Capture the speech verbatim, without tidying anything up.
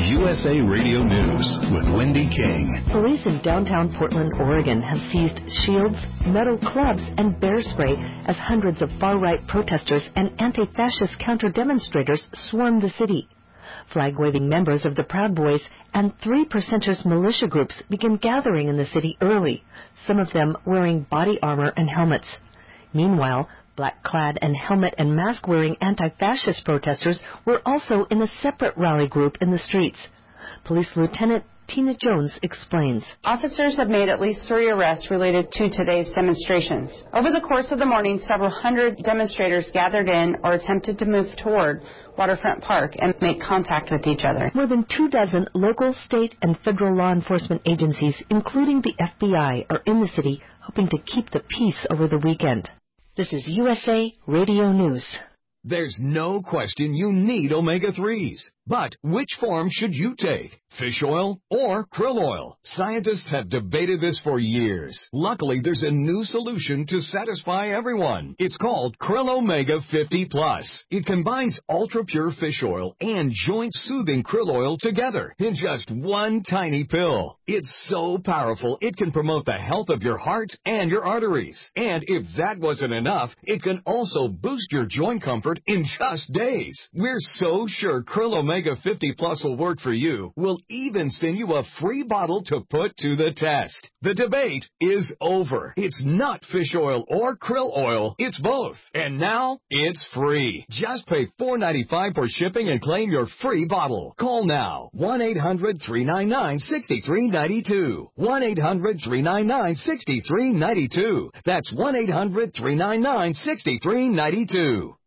U S A Radio News with Wendy King. Police in downtown Portland, Oregon have seized shields, metal clubs, and bear spray as hundreds of far-right protesters and anti-fascist counter-demonstrators swarmed the city. Flag-waving members of the Proud Boys and Three Percenters militia groups began gathering in the city early, some of them wearing body armor and helmets. Meanwhile, black-clad and helmet and mask-wearing anti-fascist protesters were also in a separate rally group in the streets. Police Lieutenant Tina Jones explains. Officers have made at least three arrests related to today's demonstrations. Over the course of the morning, several hundred demonstrators gathered in or attempted to move toward Waterfront Park and make contact with each other. More than two dozen local, state, and federal law enforcement agencies, including the F B I, are in the city hoping to keep the peace over the weekend. This is U S A Radio News. There's no question you need omega threes. But which form should you take? Fish oil or krill oil? Scientists have debated this for years. Luckily, there's a new solution to satisfy everyone. It's called Krill Omega fifty plus. It combines ultra-pure fish oil and joint-soothing krill oil together in just one tiny pill. It's so powerful, it can promote the health of your heart and your arteries. And if that wasn't enough, it can also boost your joint comfort in just days. We're so sure Krill Omega fifty plus will work for you. We'll even send you a free bottle to put to the test. The debate is over. It's not fish oil or krill oil. It's both. And now it's free. Just pay four dollars and ninety-five cents for shipping and claim your free bottle. Call now. one eight hundred three nine nine six three nine two. one eight hundred three nine nine six three nine two. That's one eight hundred three nine nine six three nine two.